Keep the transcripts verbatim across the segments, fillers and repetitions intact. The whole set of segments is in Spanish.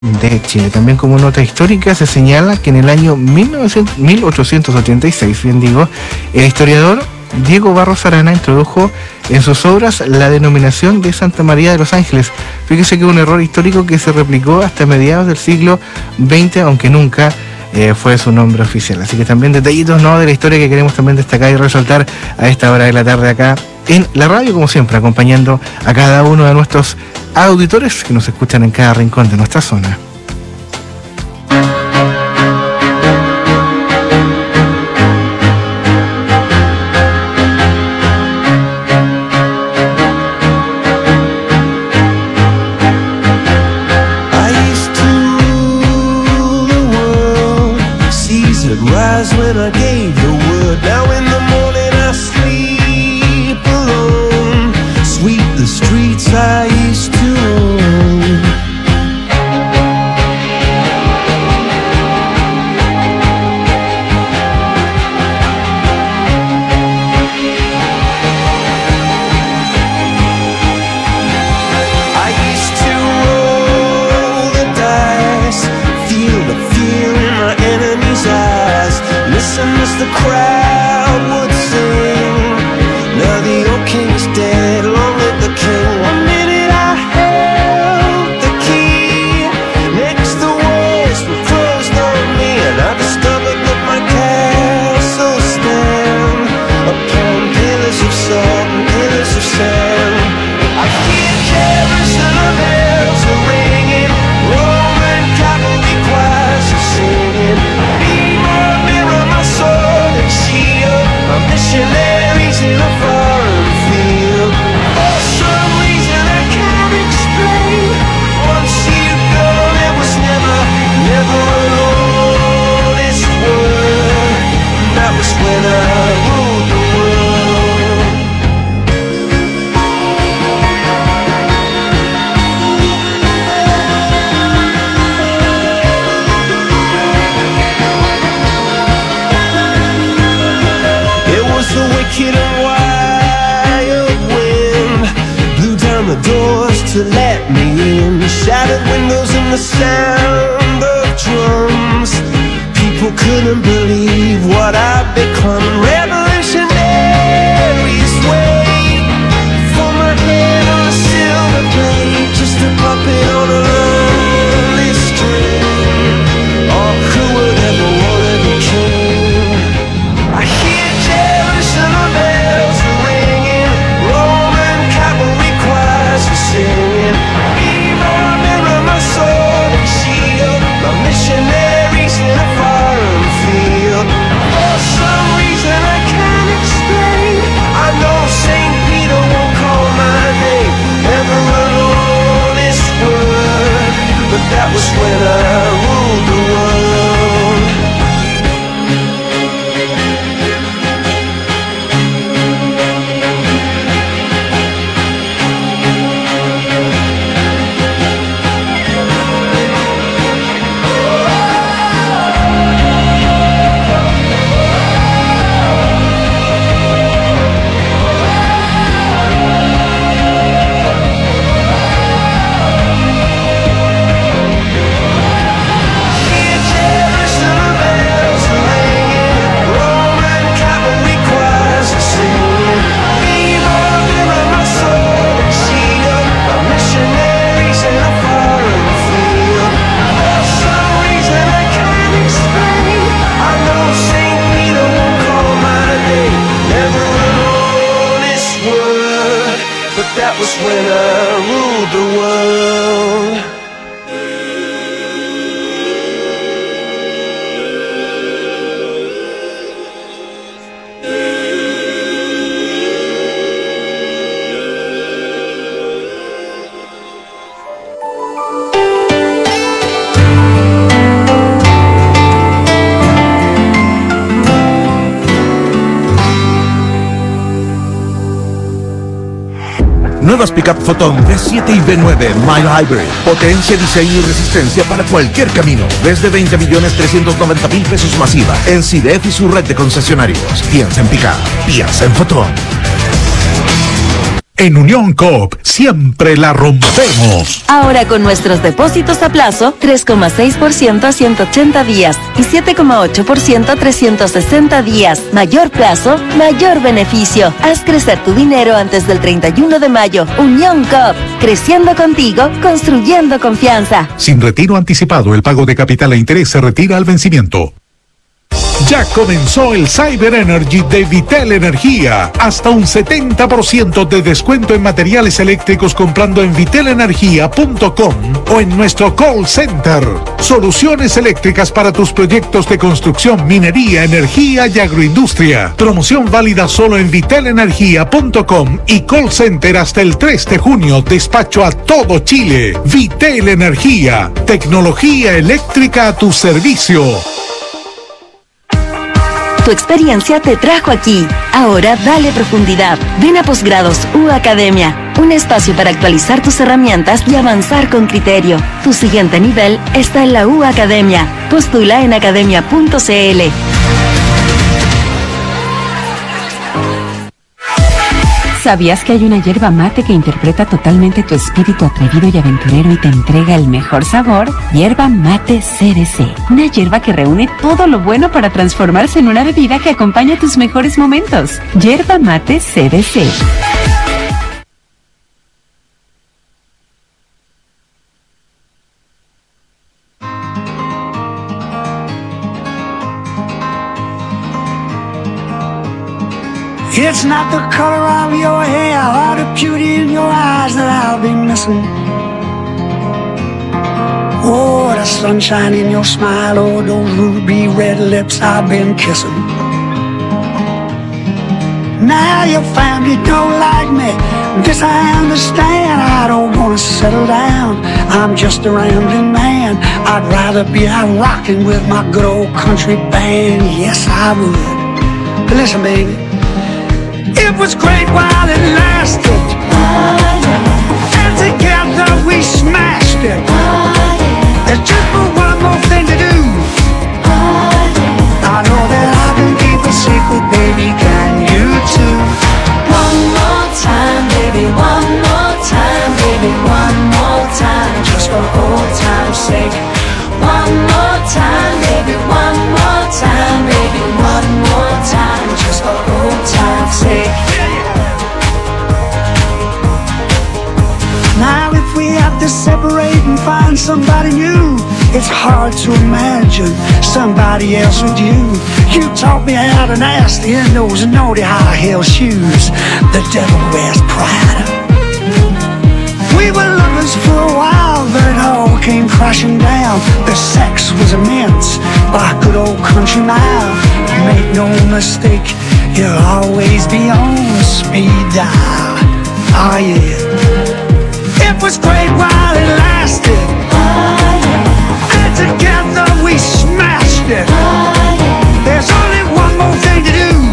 de Chile. También como nota histórica se señala que en el año mil ochocientos ochenta y seis, bien digo, el historiador Diego Barros Arana introdujo en sus obras la denominación de Santa María de los Ángeles. Fíjese que es un error histórico que se replicó hasta mediados del siglo veinte, aunque nunca eh, fue su nombre oficial. Así que también detallitos, ¿no?, de la historia que queremos también destacar y resaltar a esta hora de la tarde acá en la radio, como siempre, acompañando a cada uno de nuestros auditores que nos escuchan en cada rincón de nuestra zona. To let me in, shattered windows and the sound of drums. People couldn't believe what I'd become. Revolutionaries wait for my head on a silver plate, just a puppet on a lonely string. Oh, who would ever wanna be king? I hear Jerusalem bells ringing, Roman cavalry choirs are singing. Be my mirror, my sword and shield, my missionaries in a foreign field. For some reason I can't explain, I know Saint Peter won't call my name. Never an honest word, but that was when I ruled the world. That was when I ruled the world. Nuevas Pickup Photon V siete y V nueve Mile Hybrid. Potencia, diseño y resistencia para cualquier camino. Desde veinte millones trescientos noventa mil pesos masiva. En C D F y su red de concesionarios. Piensa en Pickup. Piensa en Photon. En Unión Coop siempre la rompemos. Ahora con nuestros depósitos a plazo, tres coma seis por ciento a ciento ochenta días y siete coma ocho por ciento a trescientos sesenta días. Mayor plazo, mayor beneficio. Haz crecer tu dinero antes del treinta y uno de mayo. Unión Coop, creciendo contigo, construyendo confianza. Sin retiro anticipado, el pago de capital e interés se retira al vencimiento. Ya comenzó el Cyber Energy de Vitel Energía. Hasta un setenta por ciento de descuento en materiales eléctricos comprando en vitel energía punto com o en nuestro call center. Soluciones eléctricas para tus proyectos de construcción, minería, energía y agroindustria. Promoción válida solo en vitel energía punto com y call center hasta el tres de junio. Despacho a todo Chile. Vitel Energía. Tecnología eléctrica a tu servicio. Tu experiencia te trajo aquí. Ahora dale profundidad. Ven a Posgrados U Academia, un espacio para actualizar tus herramientas y avanzar con criterio. Tu siguiente nivel está en la U Academia. Postula en academia punto cl. ¿Sabías que hay una yerba mate que interpreta totalmente tu espíritu atrevido y aventurero y te entrega el mejor sabor? Yerba Mate C D C. Una yerba que reúne todo lo bueno para transformarse en una bebida que acompaña tus mejores momentos. Yerba Mate C D C. It's not the color of your hair or the beauty in your eyes that I'll be missing. Oh, the sunshine in your smile, oh, those ruby red lips I've been kissing. Now your family don't like me, this I understand. I don't wanna settle down, I'm just a rambling man. I'd rather be out rocking with my good old country band. Yes, I would. But listen, baby, it was great while it lasted, and together we smashed it. There's just one more thing to do. I know that I can keep a secret, baby, can you too? One more time, baby, one more time, baby, one more time, just for old time's sake. One more time, baby, one more time, baby, one more time, just for old time's sake. Now if we have to separate and find somebody new, it's hard to imagine somebody else with you. You taught me how to nasty in those naughty high heel shoes the devil wears Prada. We were lovers for a while, but it all came crashing down. The sex was immense, by good old country mile. Make no mistake, you'll always be on speed dial. Oh yeah. It was great while it lasted, and together we smashed it. There's only one more thing to do.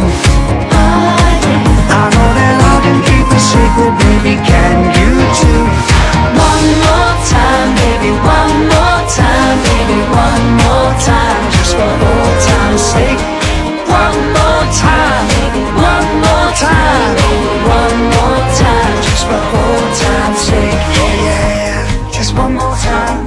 I know that I can keep a secret, baby, can you too? One more time, baby, one more time, baby, one more time, just for old time's sake. One more time, baby, one more time, baby, one more time, just for old time's sake. Yeah, just one more time.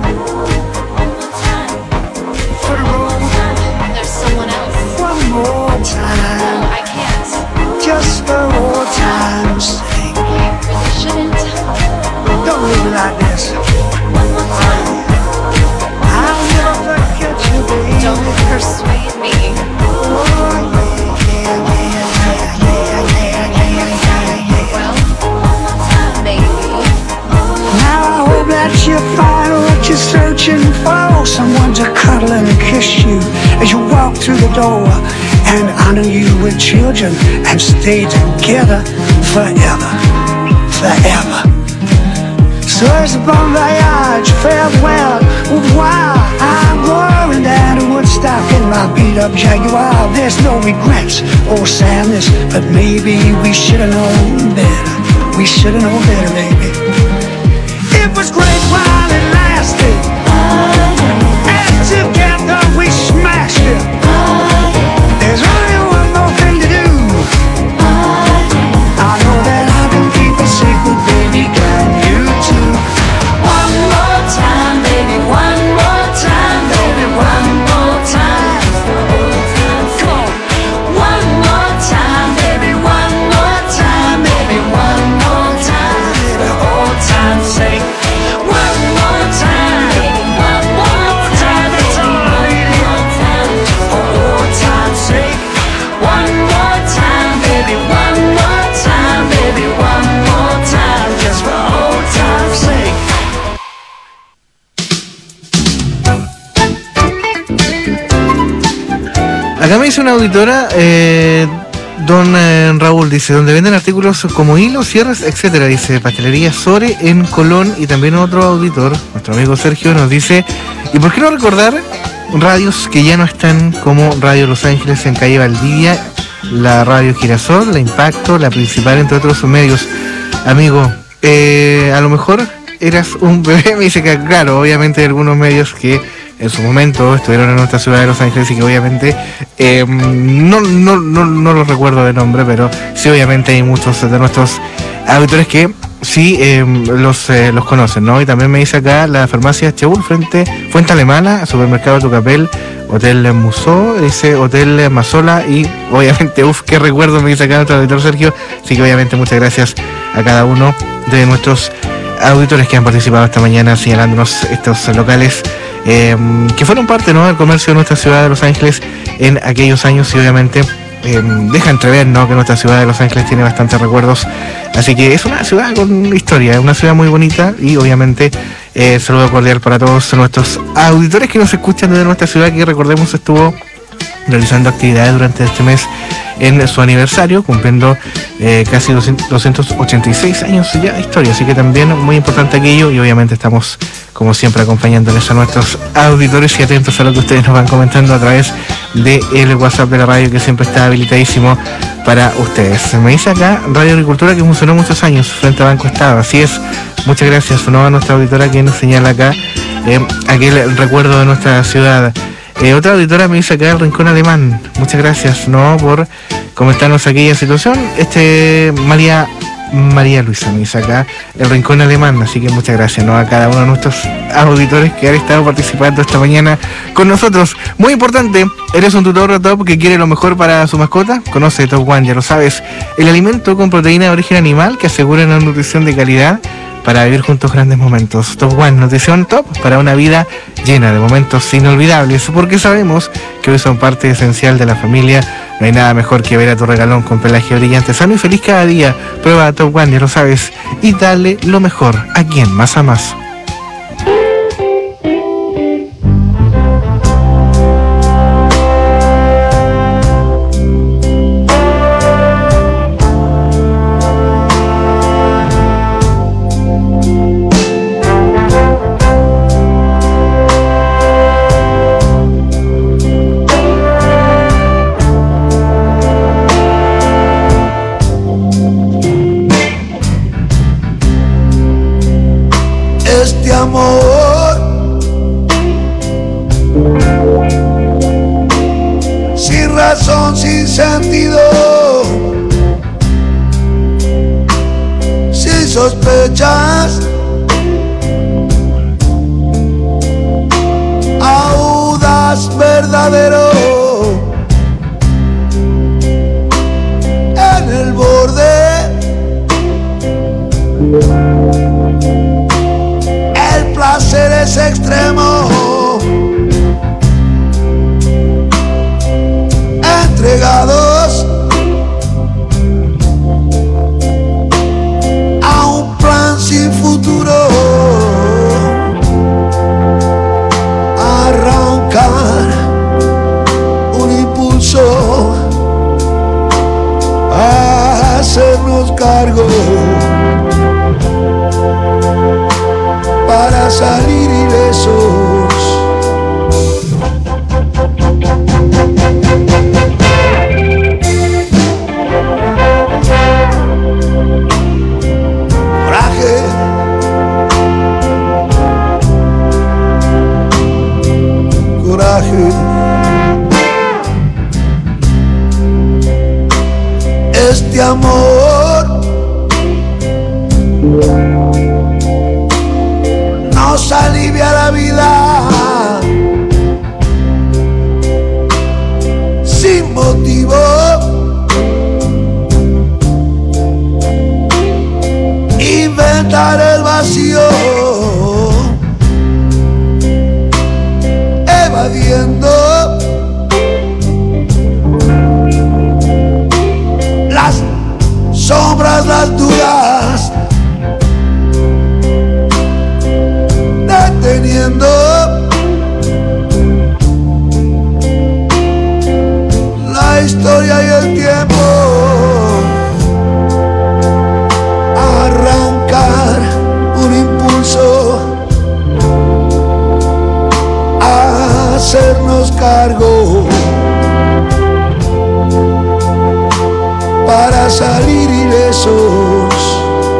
For the road. There's someone else. One more time. I can't. Just for old time's sake. You really shouldn't. Don't leave me like this. One more time. I'll never forget you, baby. Don't persuade me. Oh, yeah, yeah, yeah, yeah, yeah, yeah, yeah, yeah. Well, one more time, baby. Now I hope that you find what you're searching for. Someone to cuddle and kiss you as you walk through the door, and honor you with children and stay together forever, forever. So it's a bon voyage, farewell, au revoir. I'm going down to Woodstock in my beat-up Jaguar. There's no regrets or sadness, but maybe we should've known better. We should've known better, baby. It was great while it lasted, and together we smashed it. There's only one more thing to do. I know that I can keep a secret. Acá me dice una auditora, eh, don eh, Raúl, dice, donde venden artículos como hilos, cierres, etcétera. Dice, Pastelería Sore en Colón. Y también otro auditor, nuestro amigo Sergio, nos dice, ¿y por qué no recordar radios que ya no están, como Radio Los Ángeles en calle Valdivia, la Radio Girasol, la Impacto, la Principal, entre otros medios? Amigo, eh, a lo mejor eras un bebé. Me dice que, claro, obviamente hay algunos medios que en su momento estuvieron en nuestra ciudad de Los Ángeles y que obviamente eh, no, no, no, no los recuerdo de nombre, pero sí, obviamente hay muchos de nuestros auditores que sí eh, los, eh, los conocen, ¿no? Y también me dice acá la farmacia Cheul, frente Fuente Alemana, supermercado Tucapel, Hotel Musó, dice Hotel Mazola y obviamente, uff, qué recuerdo, me dice acá nuestro auditor Sergio. Así que obviamente muchas gracias a cada uno de nuestros auditores que han participado esta mañana señalándonos estos locales eh, que fueron parte, ¿no?, del comercio de nuestra ciudad de Los Ángeles en aquellos años y obviamente eh, deja entrever, ¿no?, que nuestra ciudad de Los Ángeles tiene bastantes recuerdos. Así que es una ciudad con historia, es una ciudad muy bonita y obviamente eh, saludo cordial para todos nuestros auditores que nos escuchan desde nuestra ciudad, que recordemos estuvo realizando actividades durante este mes en su aniversario, cumpliendo eh, casi doscientos ochenta y seis años ya de historia, así que también muy importante aquello y obviamente estamos como siempre acompañándoles a nuestros auditores y atentos a lo que ustedes nos van comentando a través del WhatsApp de la radio, que siempre está habilitadísimo para ustedes. Me dice acá Radio Agricultura, que funcionó muchos años frente a Banco Estado, así es, muchas gracias, ¿no?, a nuestra auditora que nos señala acá eh, aquel recuerdo de nuestra ciudad. Eh, otra auditora me dice acá el Rincón Alemán, muchas gracias, ¿no?, por comentarnos aquella situación. Este María María Luisa me dice acá el Rincón Alemán, así que muchas gracias, ¿no?, a cada uno de nuestros auditores que han estado participando esta mañana con nosotros. Muy importante, ¿eres un tutor top que quiere lo mejor para su mascota? Conoce Top One, ya lo sabes, el alimento con proteína de origen animal que asegura una nutrición de calidad para vivir juntos grandes momentos. Top One, nutrición top para una vida llena de momentos inolvidables, porque sabemos que hoy son parte esencial de la familia. No hay nada mejor que ver a tu regalón con pelaje brillante, sano y feliz cada día. Prueba Top One, ya lo sabes, y dale lo mejor a quien más amas. Este amor sin razón, sin sentido, sin sospechas, audaz, verdadero, en el borde. El placer es extremo, entregados a un plan sin futuro, arrancar un impulso a hacernos cargo para salir ilesos. Coraje, coraje, este amor nos alivia la vida sin motivo, inventar el vacío, evadiendo las sombras, las dudas, deteniendo hacernos cargo, para salir ilesos.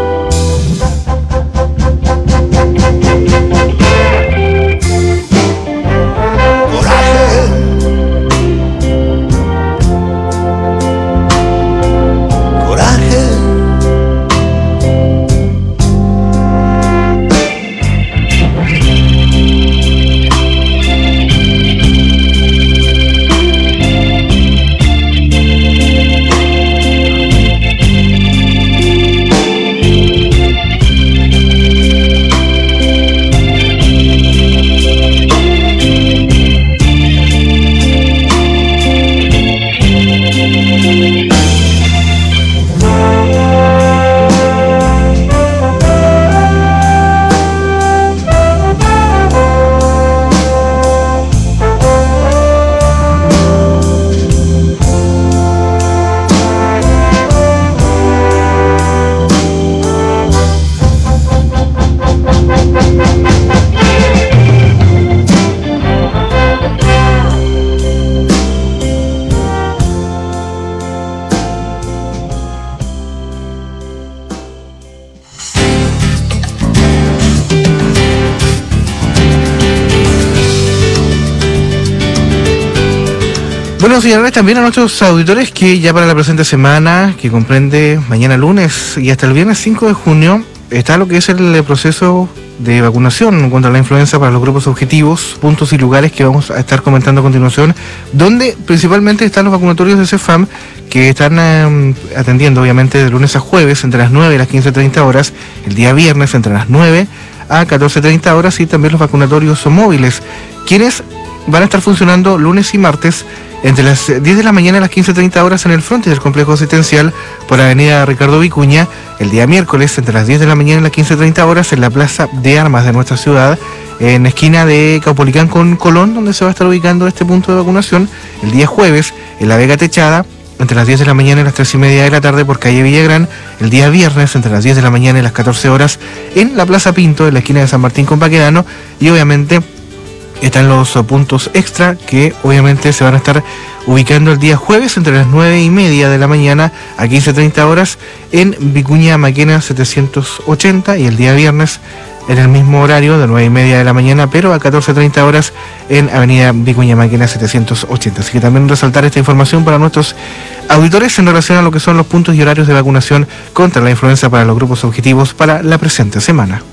Bueno, señalarles también a nuestros auditores que ya para la presente semana, que comprende mañana lunes y hasta el viernes cinco de junio, está lo que es el proceso de vacunación contra la influenza para los grupos objetivos, puntos y lugares que vamos a estar comentando a continuación, donde principalmente están los vacunatorios de CEFAM, que están eh, atendiendo obviamente de lunes a jueves entre las nueve y las quince treinta horas, el día viernes entre las nueve a catorce treinta horas, y también los vacunatorios móviles, quienes van a estar funcionando lunes y martes entre las diez de la mañana y las quince treinta horas en el frente del complejo asistencial por avenida Ricardo Vicuña, el día miércoles entre las diez de la mañana y las quince treinta horas en la plaza de armas de nuestra ciudad, en esquina de Caupolicán con Colón, donde se va a estar ubicando este punto de vacunación, el día jueves en la Vega Techada, entre las diez de la mañana y las tres y media de la tarde por calle Villagrán, el día viernes entre las diez de la mañana y las catorce horas en la Plaza Pinto, en la esquina de San Martín con Baquedano, y obviamente están los puntos extra que obviamente se van a estar ubicando el día jueves entre las nueve y media de la mañana a quince treinta horas en Vicuña Maquena setecientos ochenta, y el día viernes en el mismo horario de nueve y media de la mañana pero a catorce treinta horas en avenida Vicuña Maquena setecientos ochenta. Así que también resaltar esta información para nuestros auditores en relación a lo que son los puntos y horarios de vacunación contra la influenza para los grupos objetivos para la presente semana.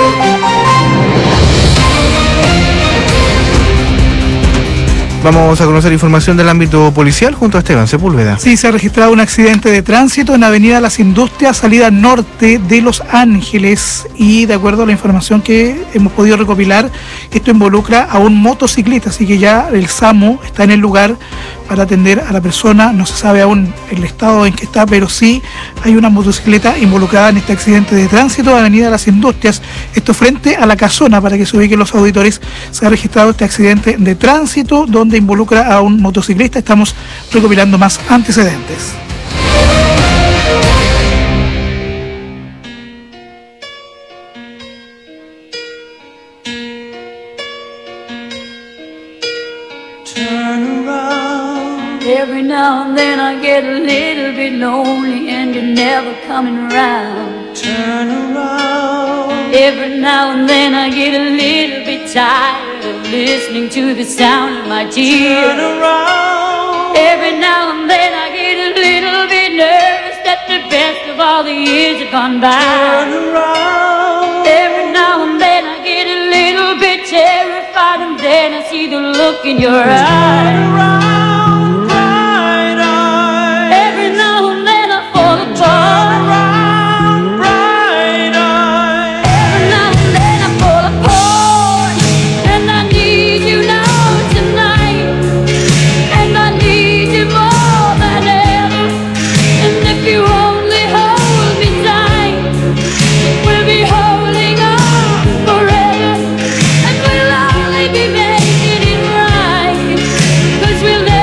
Vamos a conocer información del ámbito policial junto a Esteban Sepúlveda. Sí, se ha registrado un accidente de tránsito en Avenida Las Industrias, salida norte de Los Ángeles, y de acuerdo a la información que hemos podido recopilar, esto involucra a un motociclista, así que ya el SAMU está en el lugar para atender a la persona. No se sabe aún el estado en que está, pero sí hay una motocicleta involucrada en este accidente de tránsito de Avenida Las Industrias, esto frente a La Casona, para que se ubiquen los auditores. Se ha registrado este accidente de tránsito donde involucra a un motociclista. Estamos recopilando más antecedentes. Every now and then I get a little bit lonely and you're never coming around. Turn around. Every now and then I get a little bit tired of listening to the sound of my tears. Turn around. Every now and then I get a little bit nervous that the best of all the years have gone by. Turn around. Every now and then I get a little bit terrified, and then I see the look in your eyes. Turn around. We'll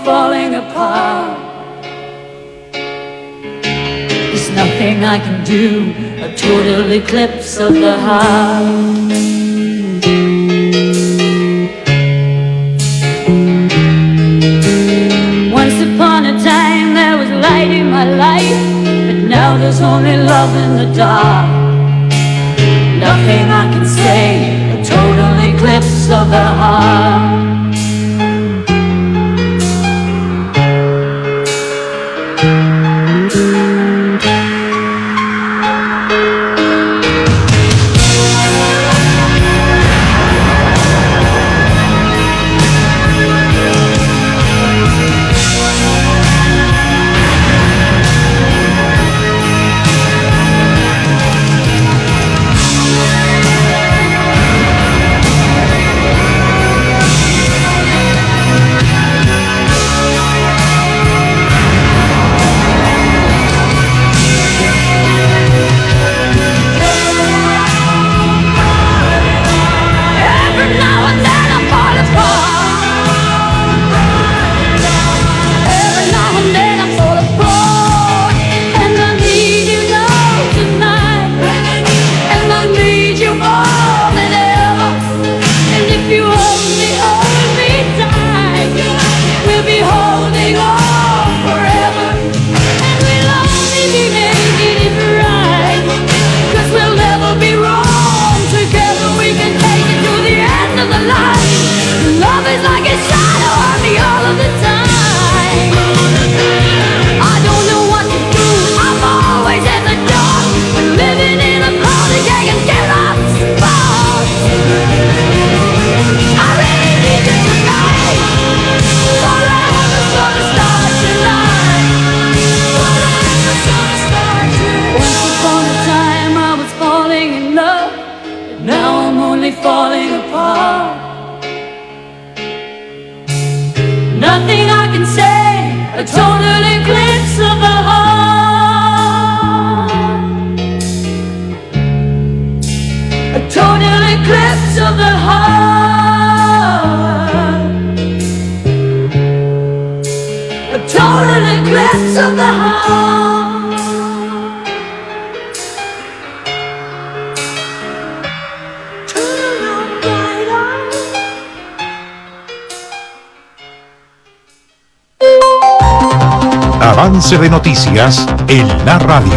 falling apart. There's nothing I can do, a total eclipse of the heart. Once upon a time there was light in my life, but now there's only love in the dark. Nothing I can say, a total eclipse of the heart. Avance de noticias en la radio.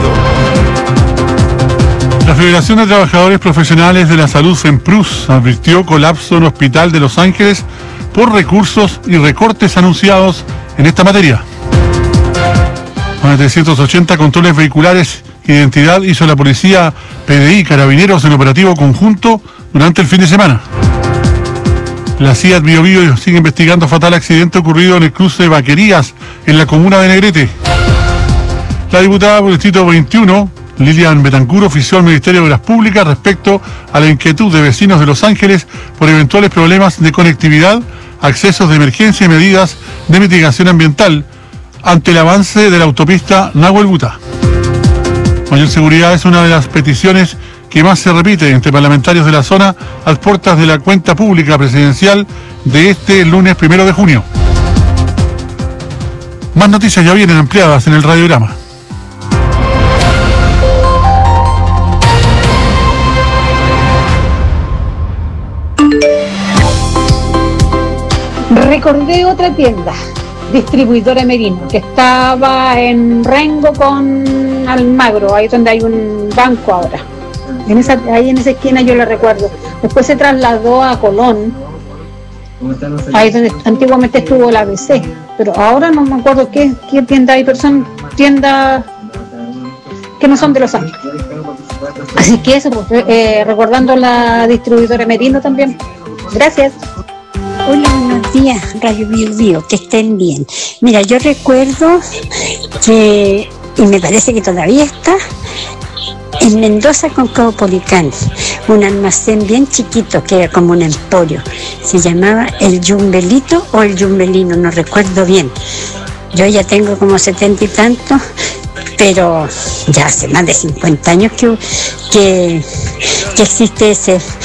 La Federación de Trabajadores Profesionales de la Salud, FEMPRUS, advirtió colapso en el Hospital de Los Ángeles por recursos y recortes anunciados en esta materia. Más de trescientos ochenta controles vehiculares de identidad hizo la policía, P D I, Carabineros en operativo conjunto durante el fin de semana. La C I A T Bio Bio sigue investigando fatal accidente ocurrido en el cruce de Vaquerías, en la comuna de Negrete. La diputada por el distrito veintiuno, Lilian Betancur, ofició al Ministerio de Obras Públicas respecto a la inquietud de vecinos de Los Ángeles por eventuales problemas de conectividad, accesos de emergencia y medidas de mitigación ambiental ante el avance de la autopista Nahuel Buta. Mayor seguridad es una de las peticiones que más se repite entre parlamentarios de la zona a las puertas de la cuenta pública presidencial de este lunes primero de junio. Más noticias ya vienen ampliadas en el radiograma. Recordé otra tienda, distribuidora Merino, que estaba en Rengo con Almagro, ahí donde hay un banco ahora. En esa, ahí en esa esquina yo la recuerdo. Después se trasladó a Colón, ahí donde antiguamente estuvo la A B C, pero ahora no me acuerdo qué, qué tienda hay, pero son tiendas que no son de Los Ángeles. Así que eso, pues, eh, recordando la distribuidora Merino también. Gracias. Hola, buenos días, Radio Bio Bio, que estén bien. Mira, yo recuerdo que, y me parece que todavía está, en Mendoza con Caupolicán, un almacén bien chiquito que era como un emporio. Se llamaba El Yumbelito o El Yumbelino, no recuerdo bien. Yo ya tengo como setenta y tantos, pero ya hace más de cincuenta años que, que, que existe ese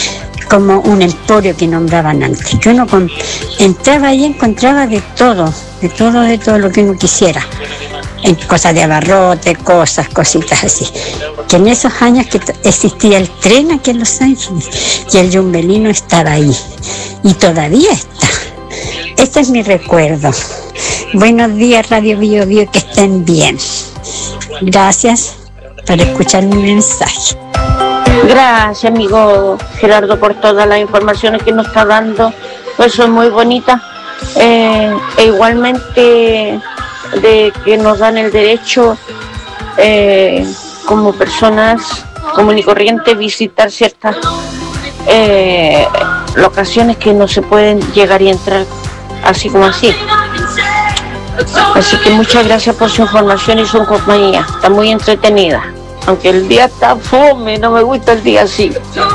como un emporio que nombraban antes, que uno con, entraba ahí y encontraba de todo, de todo, de todo lo que uno quisiera, en cosas de abarrote, cosas, cositas así. Que en esos años que t- existía el tren aquí en Los Ángeles y el Yumbelino estaba ahí y todavía está. Este es mi recuerdo. Buenos días, Radio Bio Bio, que estén bien. Gracias por escuchar mi mensaje. Gracias, amigo Gerardo, por todas las informaciones que nos está dando. Pues son muy bonitas. Eh, e igualmente de que nos dan el derecho eh, como personas común y corriente visitar ciertas eh, locaciones que no se pueden llegar y entrar así como así. Así que muchas gracias por su información y su compañía. Está muy entretenida. Aunque el día está fome, no me gusta el día así.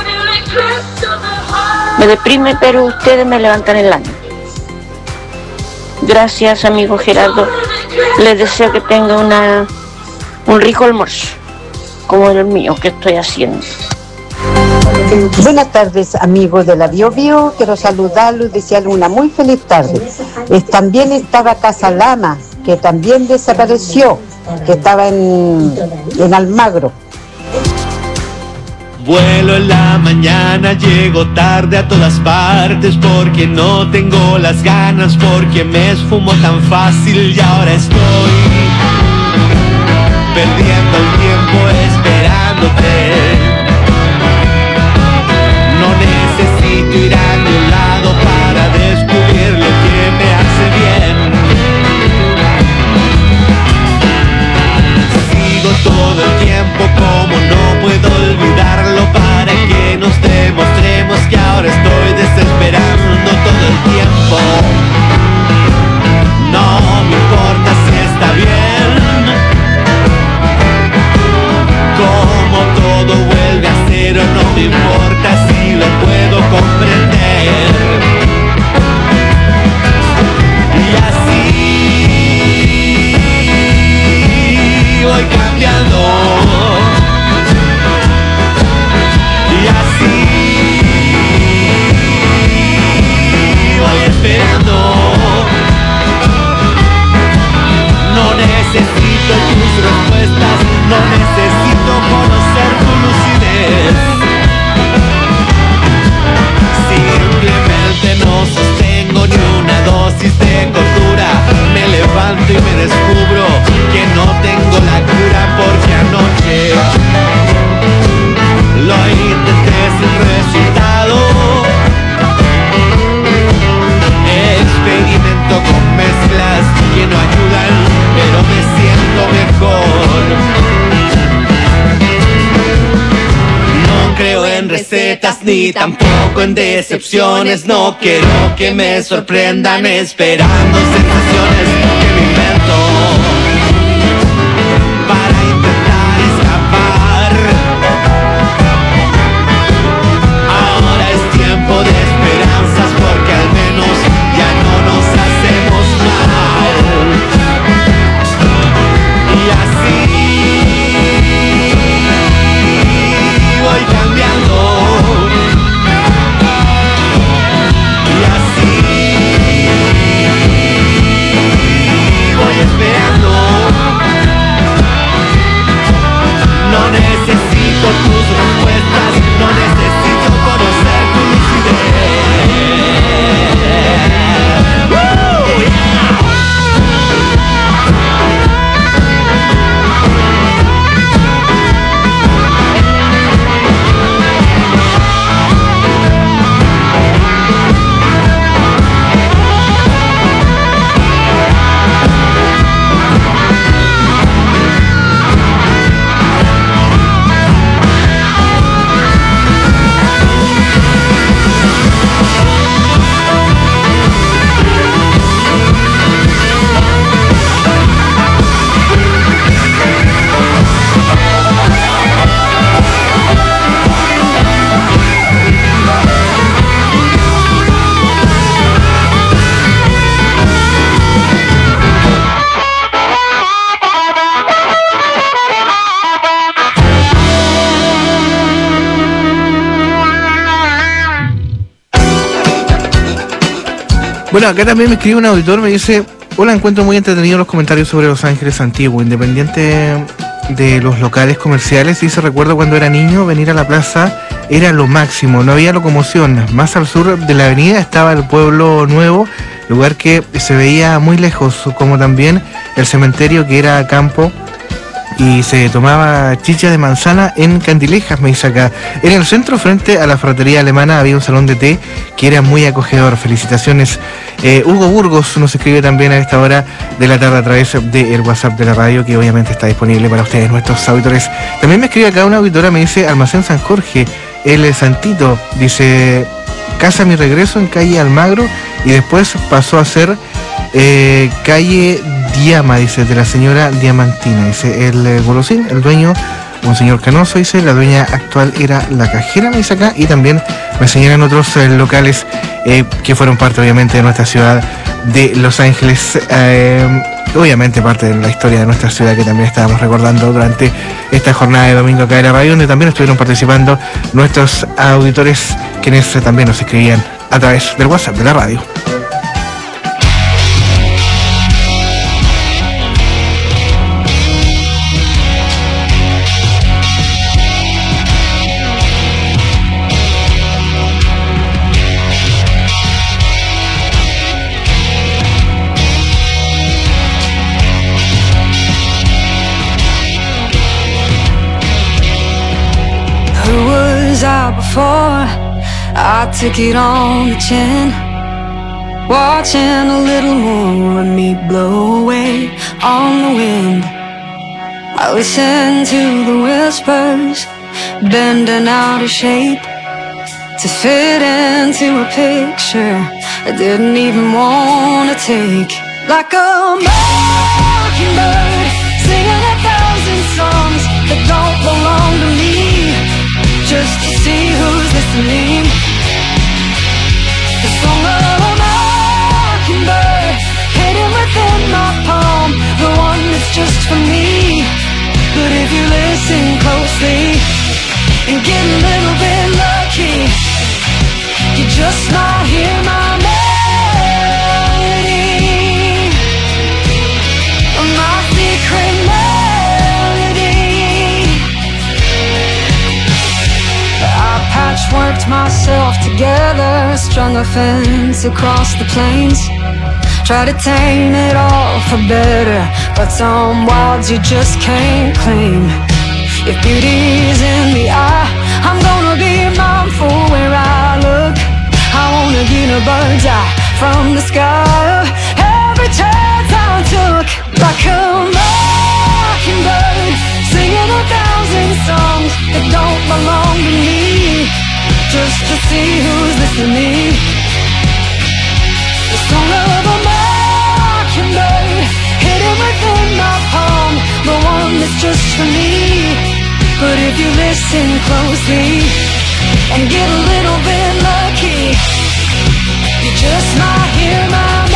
Me deprime, pero ustedes me levantan el ánimo. Gracias, amigo Gerardo. Les deseo que tenga una, un rico almuerzo, como el mío que estoy haciendo. Buenas tardes, amigos de la Bio Bio. Quiero saludarlos y desearles una muy feliz tarde. Eh, también estaba Casa Lama, que también desapareció, que estaba en, en Almagro. Vuelo en la mañana, llego tarde a todas partes porque no tengo las ganas, porque me esfumo tan fácil y ahora estoy perdiendo el tiempo esperándote. No necesito ir a ningún lado para descubrir lo que me hace bien. Sigo todo el tiempo como no puedo olvidarlo para que nos demostremos que ahora estoy desesperando todo el tiempo. No me importa si está bien, como todo vuelve a cero, no me importa si lo puedo comprender. Y así voy cambiando. Y así voy esperando. No necesito tus respuestas, no necesito conocer tu lucidez. Simplemente no sostengo ni una dosis de cordura. Me levanto y me descubro que no tengo la cura porque anoche lo intenté sin resultado. Experimento con mezclas que no ayudan, pero me siento mejor. No creo en recetas ni tampoco en decepciones. No quiero que me sorprendan esperando sensaciones que me invento para intentar escapar. Ahora es tiempo de esperanzas porque al menos ya no nos hacemos mal. Y así voy cambiando. Y así Bueno, acá también me escribe un auditor, me dice: hola, encuentro muy entretenidos los comentarios sobre Los Ángeles antiguo, independiente de los locales comerciales. Dice: recuerdo cuando era niño, venir a la plaza era lo máximo, no había locomoción. Más al sur de la avenida estaba el Pueblo Nuevo, lugar que se veía muy lejos, como también el cementerio, que era campo, y se tomaba chicha de manzana en Candilejas, me dice acá. En el centro, frente a la ferretería alemana, había un salón de té que era muy acogedor. Felicitaciones. Eh, Hugo Burgos nos escribe también a esta hora de la tarde a través del WhatsApp de la radio, que obviamente está disponible para ustedes, nuestros auditores. También me escribe acá una auditora, me dice: Almacén San Jorge, el Santito, dice: casa Mi Regreso en calle Almagro, y después pasó a ser eh, calle Diama, dice, de la señora Diamantina. Dice: el eh, golosín, el dueño, un señor canoso, dice, la dueña actual era la cajera, me dice acá. Y también me señalan otros eh, locales eh, que fueron parte, obviamente, de nuestra ciudad de Los Ángeles, eh, obviamente parte de la historia de nuestra ciudad, que también estábamos recordando durante esta jornada de domingo acá de la radio, donde también estuvieron participando nuestros auditores, quienes eh, también nos escribían a través del WhatsApp de la radio. Before I took it on the chin, watching a little more of me blow away on the wind. I listened to the whispers, bending out of shape to fit into a picture I didn't even want to take. Like a mockingbird singing a thousand songs that don't belong to me, just to see who's listening. The song of a mockingbird hidden within my palm, the one that's just for me. But if you listen closely and get a little bit lucky, you just might hear my melody, my secret melody. I patchworked myself together, strung a fence across the plains, try to tame it all for better, but some wilds you just can't claim. If beauty's in the eye, I'm gonna be mindful where I look. I wanna get a bird's eye from the sky of every chance I took. Like a mockingbird singing a thousand songs that don't belong to me, just to see who's listening. The song of a mockingbird hidden within my palm, the one that's just for me. But if you listen closely and get a little bit lucky, you just might hear my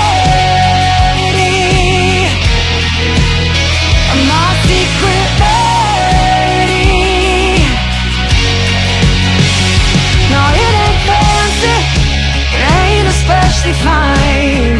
melody, my secret melody. No, it ain't fancy, it ain't especially fine,